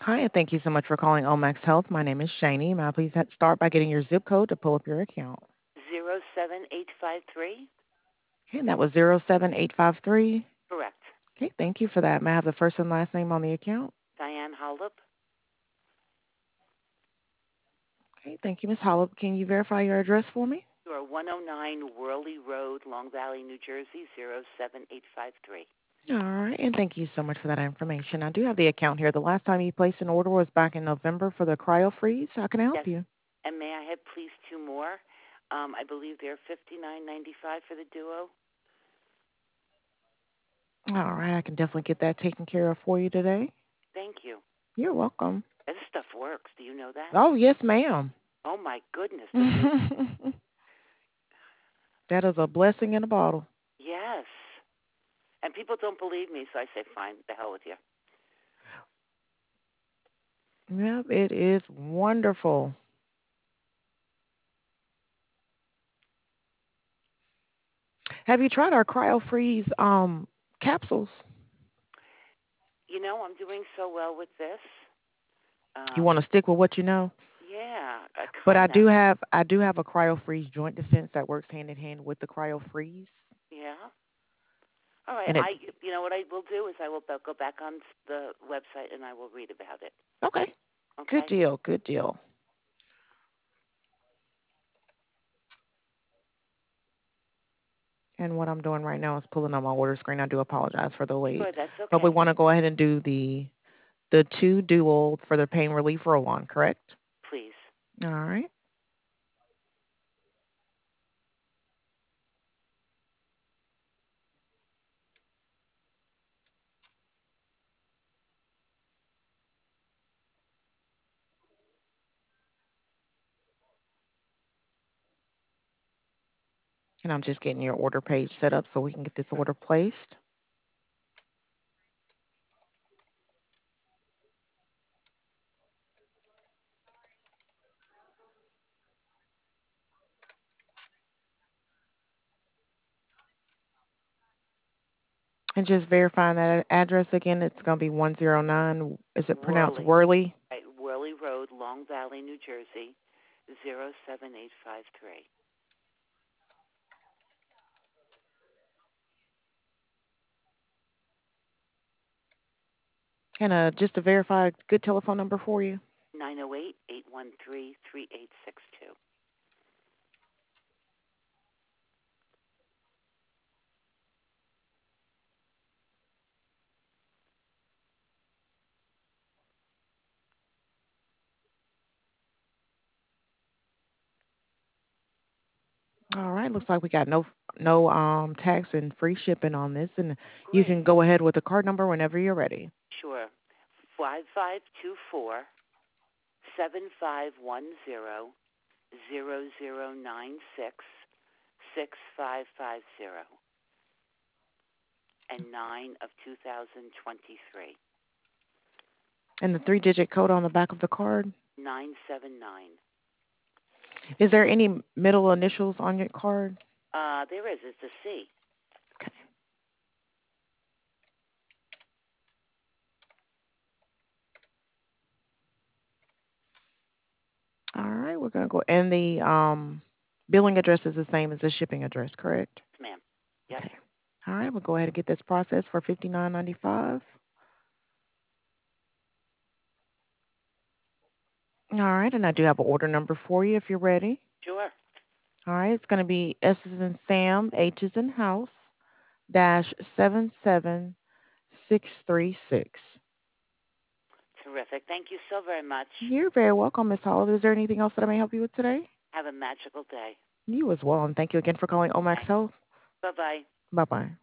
Hi, and thank you so much for calling Omax Health. My name is Shani. May I please start by getting your zip code to pull up your account? 07853? Okay, and that was 07853. Correct. Okay, thank you for that. May I have the first and last name on the account? Diane Hollop? Okay, thank you, Ms. Hollop. Can you verify your address for me? You are 109 Worley Road, Long Valley, New Jersey, 07853. All right, and thank you so much for that information. I do have the account here. The last time you placed an order was back in November for the cryo freeze. How can I help Yes. you? And may I have please two more? I believe they're $59.95 for the duo. All right, I can definitely get that taken care of for you today. Thank you. You're welcome. This stuff works. Do you know that? Oh, yes, ma'am. Oh, my goodness. That is a blessing in a bottle. Yes. And people don't believe me, so I say, fine, the hell with you. Yep, it is wonderful. Have you tried our cryo freeze capsules? You know, I'm doing so well with this. You want to stick with what you know? Yeah, But kind of. I do have a cryo freeze joint defense that works hand in hand with the cryo freeze. Yeah. All right. And it You know what I will do is I will go back on the website and I will read about it. okay. Good Okay. deal, good deal. And what I'm doing right now is pulling on my order screen. I do apologize for the wait. Sure, that's But we okay. want to go ahead and do the two dual for the pain relief roll-on, correct? Please. All right. And I'm just getting your order page set up so we can get this order placed. And just verifying that address again, it's going to be 109. Is it pronounced Worley. Worley? Right. Worley Road, Long Valley, New Jersey, 07853. And just to verify, a good telephone number for you. 908-813-3862. All right. Looks like we got no tax and free shipping on this, and you can Great. go ahead with the card number whenever you're ready. Sure. 5524-7510-0096-6550 and 9 of 2023. And the three-digit code on the back of the card. 979. Is there any middle initials on your card? There is. It's a C. Okay. All right. We're gonna go. And the billing address is the same as the shipping address, correct? Yes, ma'am. Yes. Okay. All right. We'll go ahead and get this processed for $59.95. All right. And I do have an order number for you if you're ready. Sure. All right. It's going to be S is in Sam, H is in House, dash 77636. Terrific. Thank you so very much. You're very welcome, Miss Holland. Is there anything else that I may help you with today? Have a magical day. You as well. And thank you again for calling Omax Thanks. Health. Bye-bye. Bye-bye.